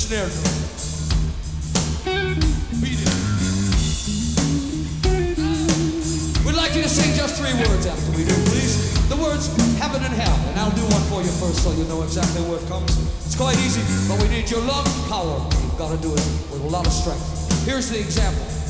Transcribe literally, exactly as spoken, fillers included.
snare drum. Beat it. We'd like you to sing just three words after we do, please. The words heaven and hell, and I'll do one for you first so you know exactly where it comes. It's quite easy, but we need your lung power. You've got to do it with a lot of strength. Here's the example.